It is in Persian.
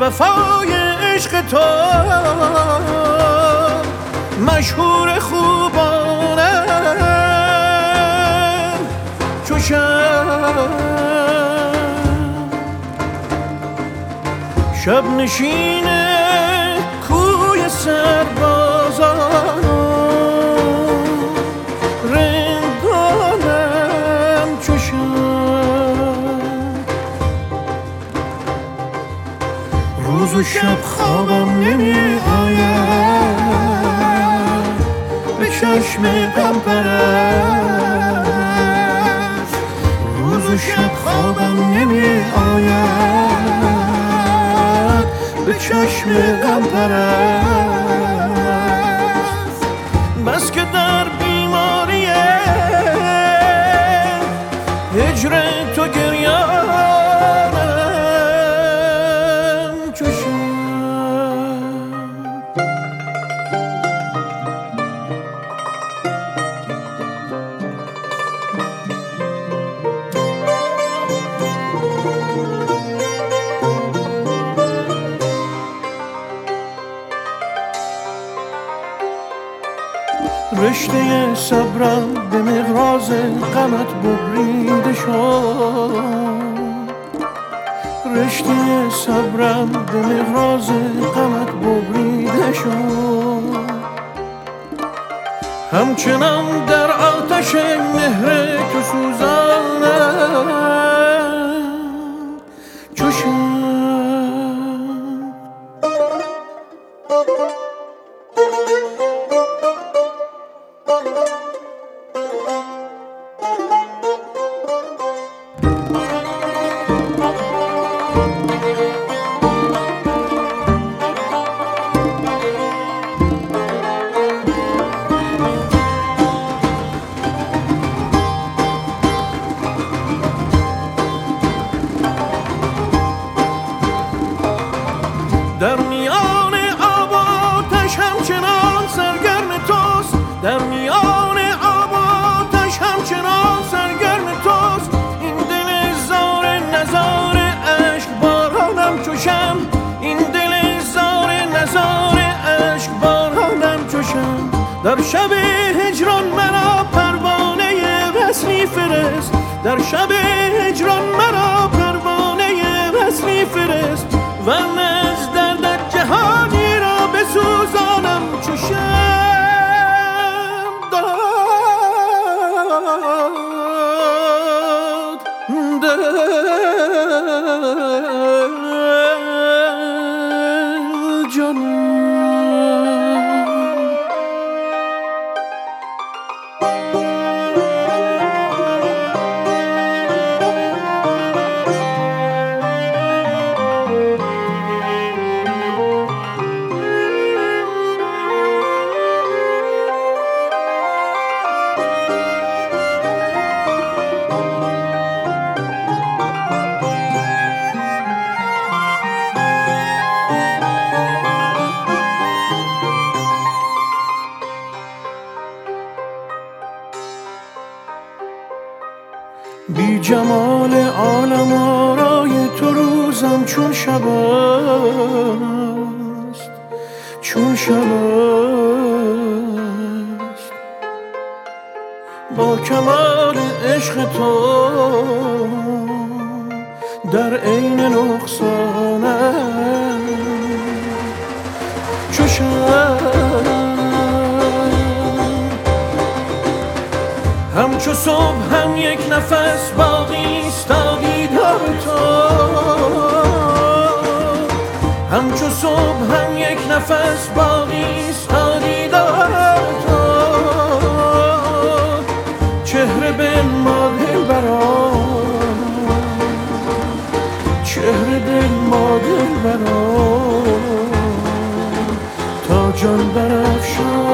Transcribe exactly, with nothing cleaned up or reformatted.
وفای عشق تو مشهور خوبانم چو شب شب نشین کوی سربازان رندانم چو شب روز و شب خوابم نمی آید به چشم غم پرست روز و شب خوابم نمی آید به چشم غم پرست بس که در بیماری هجر تو گریانم چو شب رشته صبرم به مقراض غمت ببریده شد رشته صبرم به مقراض غمت ببریده شد همچنان در آتش مهر تو سوزانم چو شب در میان آب و آتش همچنان سرگرم توست در میان آب و آتش همچنان سرگرم توست این دل زار نزار عشق بارانم چو شمع این دل زار نزار عشق بارانم چو شمع در شب هجران مرا پروانه وصلی فرست در شب هجران مرا پروانه وصلی فرست ورنه از دردت جهانی را بسوزانم چو شمع داد دل جانم بی جمال عالم آرای تو روزم چون شب است چون شب است با کمال عشق تو در عین نقصانم چو شب همچو صبح هم یک نفس باقی است دیدار تو همچو صبح هم یک نفس باقی است دیدار تو چهره به ما دلبران چهره به ما دلبران تا جان برافشان